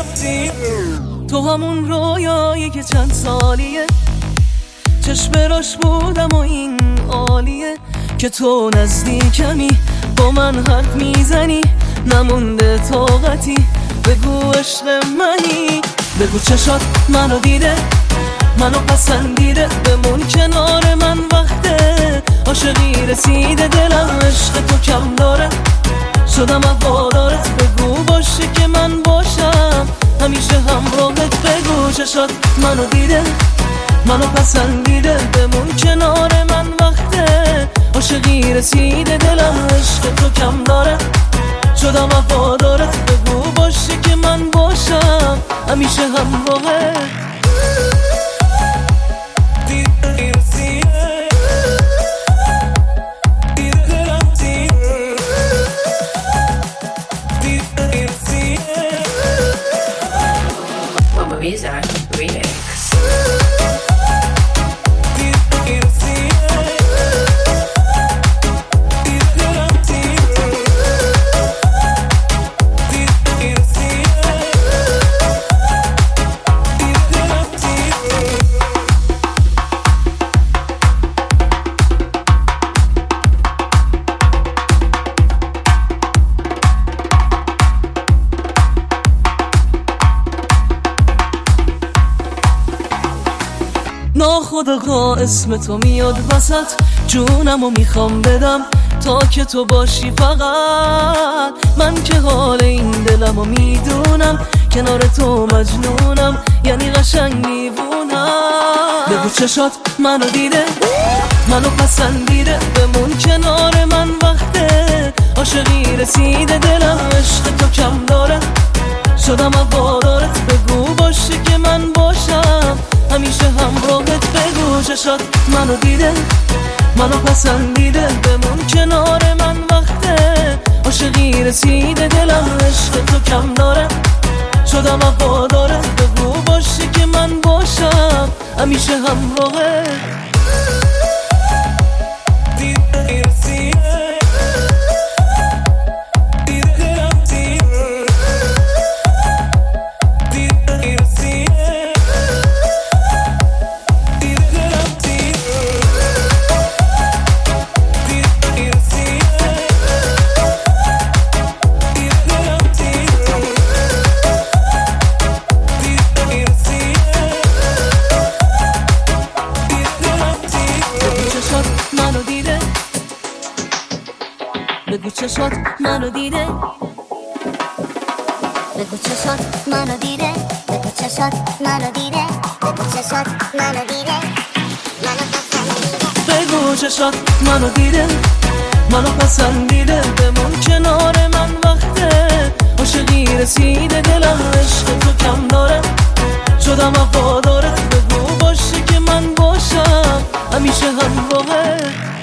رفتی. تو همون رویایی که چند سالیه چشم راش بودم و این عالیه که تو نزدیکمی با من حرف میزنی نمونده طاقتی بگو عشق منی بگو چشات منو دیده منو پسندیده بمون کنار من وقته عاشقی رسیده دلم عشق تو کم داره شدم هوادارت بگو باشه که من باشم همیشه همراهت بگو چشات منو دیده منو پسندیده بمون کنار من وقته عاشقی رسیده دلم عشق تو کم داره شدم وفادارت بگو باشه که من باشم همیشه همراهت Mizar Remix. ناخودآگاه اسم تو میاد وسط جونمو میخوام بدم تا که تو باشی فقط من که حال این دلمو میدونم کنار تو مجنونم یعنی قشنگ میبونم بگو چشات منو دیده منو پسندیده بمون کنار من وقته عاشقی رسیده دلم عشق تو کم داره شدم هوادارت بگو باشه که من باشم همیشه همراهت بگو چشات منو دیده منو پسندیده بمون کنار من وقته عاشقی رسیده دلم عشق تو کم داره شدم وفادارت بگو باشه که من باشم همیشه همراهت بگو چشات منو دیده بگو چشات منو دیده بگو چشات منو دیده بگو چشات منو دیده منو پسندیده بگو چشات منو دیده منو پسندیده بمون کنار من وقته عاشقی رسیده دلم عشق تو کم داره شدم وفادارت بگو باشه که من باشم همیشه همراهت